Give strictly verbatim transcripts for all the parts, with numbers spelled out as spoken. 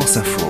France Info.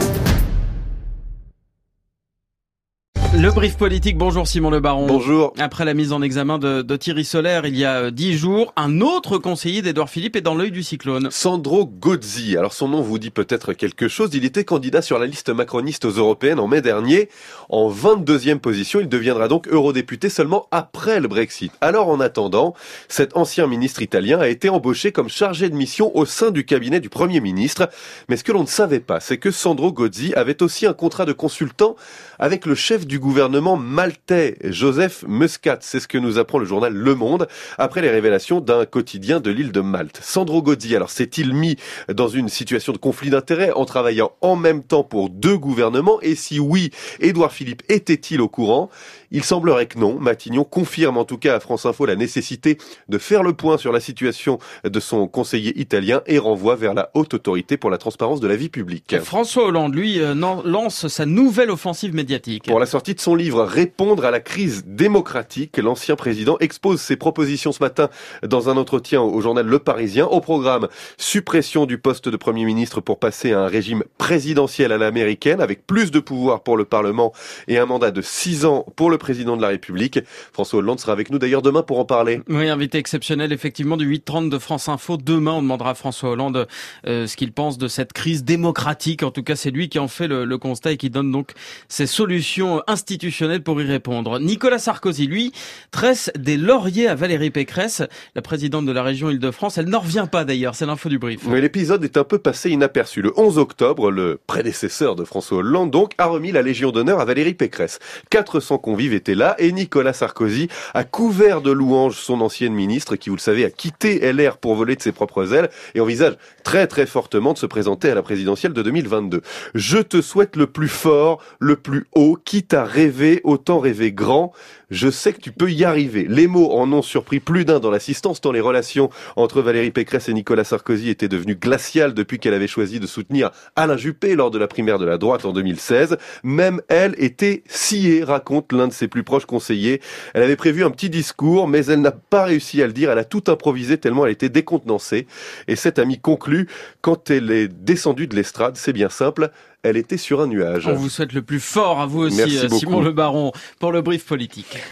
Le brief politique, bonjour Simon Le Baron. Bonjour. Après la mise en examen de, de Thierry Solaire il y a dix jours, un autre conseiller d'Édouard Philippe est dans l'œil du cyclone. Sandro Gozzi. Alors son nom vous dit peut-être quelque chose. Il était candidat sur la liste macroniste aux européennes en mai dernier. En vingt-deuxième position, il deviendra donc eurodéputé seulement après le Brexit. Alors en attendant, cet ancien ministre italien a été embauché comme chargé de mission au sein du cabinet du Premier ministre. Mais ce que l'on ne savait pas, c'est que Sandro Gozzi avait aussi un contrat de consultant avec le chef du gouvernement maltais, Joseph Muscat. C'est ce que nous apprend le journal Le Monde après les révélations d'un quotidien de l'île de Malte. Sandro Gozzi, alors s'est-il mis dans une situation de conflit d'intérêts en travaillant en même temps pour deux gouvernements? Et si oui, Édouard Philippe était-il au courant? Il semblerait que non. Matignon confirme en tout cas à France Info la nécessité de faire le point sur la situation de son conseiller italien et renvoie vers la haute autorité pour la transparence de la vie publique. François Hollande, lui, euh, lance sa nouvelle offensive médiatique. Pour la sortie de son livre « Répondre à la crise démocratique », l'ancien président expose ses propositions ce matin dans un entretien au journal Le Parisien. Au programme, suppression du poste de Premier ministre pour passer à un régime présidentiel à l'américaine avec plus de pouvoir pour le Parlement et un mandat de six ans pour le président de la République. François Hollande sera avec nous d'ailleurs demain pour en parler. Oui, invité exceptionnel effectivement du huit trente de France Info. Demain, on demandera à François Hollande euh, ce qu'il pense de cette crise démocratique. En tout cas, c'est lui qui en fait le, le constat et qui donne donc ses solutions institutionnelles pour y répondre. Nicolas Sarkozy, lui, tresse des lauriers à Valérie Pécresse, la présidente de la région Île-de-France. Elle n'en revient pas d'ailleurs, c'est l'info du brief. Mais l'épisode est un peu passé inaperçu. Le onze octobre, le prédécesseur de François Hollande donc a remis la Légion d'honneur à Valérie Pécresse. quatre cents convives étaient là et Nicolas Sarkozy a couvert de louanges son ancienne ministre qui, vous le savez, a quitté L R pour voler de ses propres ailes et envisage très très fortement de se présenter à la présidentielle de deux mille vingt-deux. Je te souhaite le plus fort, le plus haut, quitte à rêver, autant rêver grand. Je sais que tu peux y arriver. Les mots en ont surpris plus d'un dans l'assistance, tant les relations entre Valérie Pécresse et Nicolas Sarkozy étaient devenues glaciales depuis qu'elle avait choisi de soutenir Alain Juppé lors de la primaire de la droite en deux mille seize. Même elle était sciée, raconte l'un de ses plus proches conseillers. Elle avait prévu un petit discours, mais elle n'a pas réussi à le dire. Elle a tout improvisé tellement elle était décontenancée. Et cet ami conclut, quand elle est descendue de l'estrade, c'est bien simple, elle était sur un nuage. On vous souhaite le plus fort à vous aussi, Merci Simon beaucoup. Le Baron, pour le brief politique.